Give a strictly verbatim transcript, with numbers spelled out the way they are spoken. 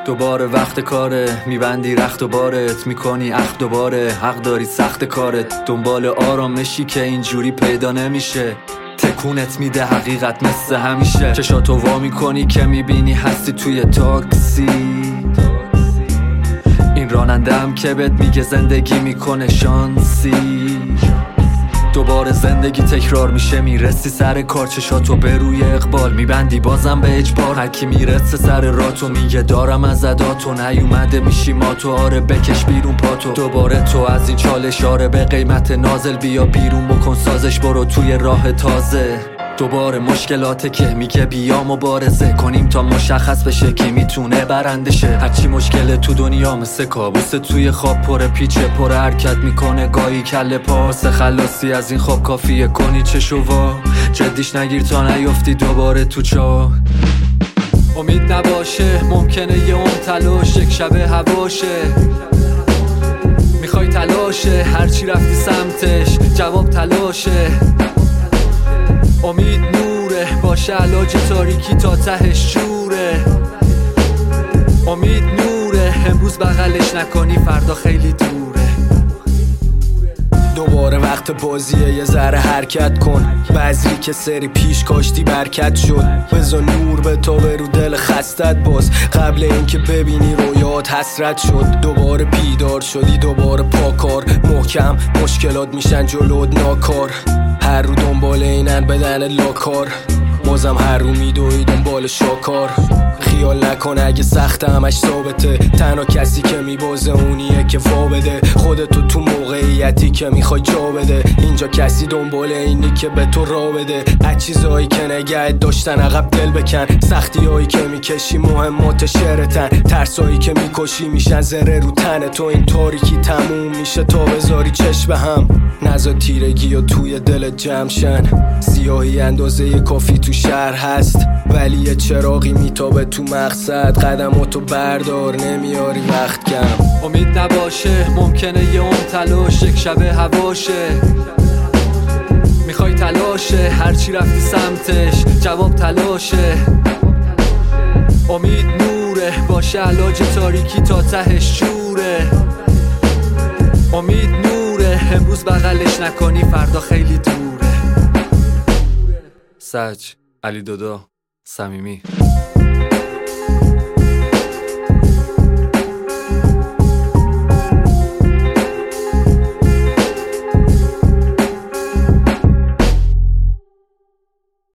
دوباره وقت کاره، میبندی رخت و بارت، میکنی اخت دوباره، حق داری سخت کارت. دنبال آرامشی که اینجوری پیدا نمیشه، تکونت میده حقیقت مثل همیشه. چشاتو وا میکنی که میبینی هستی توی تاکسی، این رانندم که بهت میگه زندگی میکنه شانسی. دوباره زندگی تکرار میشه، میرسی سر کار، چشاتو به روی اقبال میبندی بازم به اجبار. هرکی میرسه سر راتو میگه دارم از اداتو، نیومده میشی ما تو، آره بکش بیرون پاتو. دوباره تو از این چالش، آره به قیمت نازل، بیا بیرون بکن سازش، برو توی راه تازه. دوباره مشکلاته که میگه بیا مبارزه کنیم تا مشخص بشه کی میتونه برنده شه. هرچی مشکل تو دنیا مثل کابوس توی خواب، پر پیچه پر حرکت میکنه گاهی کله پا. واسه خلاصی از این خواب کافیه کنی چشو وا، جدیش نگیر تا نیفتی دوباره تو چاه. امید نباشه ممکنه یه اون تلاش یک شبه هواشه، میخوای تلاشه هرچی رفتی سمتش جواب تلاشه. امید نوره باشه علاج تاریکی تا تهش شوره. امید نوره امروز بغلش نکنی فردا خیلی دوره. دوباره وقت بازیه یه ذره حرکت کن، بذری که سری پیش کاشتی برکت شد. بذار نور به تو رو دل خستت باز، قبل اینکه ببینی رویات حسرت شد. دوباره بیدار شدی دوباره پاکار، محکم مشکلات میشن جلود ناکار. هر رو دنبال اینن بدن لاکار، بازم هر رو میدوی دنبال شاکار. خیال نکن اگه سخت همش ثابته، تنها کسی که میبازه اونیه که وا بده. خودتو تو موقعیتی که میخوای جا بده، اینجا کسی دنبال اینی که به تو را بده. از چیزایی که نگهت داشتن عقب دل بکن، سختی هایی که میکشی مهمات شرطن، ترسایی که میکشی میشن زره رو تن تو. این تاریکی تموم میشه تا بذاری چشم به هم، نزا تیرگی و توی دل جمشن. سیاهی اندازه کافی تو شهر هست، ولی یه چراغی میتابه تو مقصد. قدماتو بردار نمیاری وقت کم. امید نباشه ممکنه یه اون تلاش یک شبه هواشه، میخوای تلاشه هرچی رفتی سمتش جواب تلاشه. امید نوره باشه علاج تاریکی تا تهش شوره. امید نوره امروز بغلش نکنی فردا خیلی دوره. سج علی دادا صمیمی.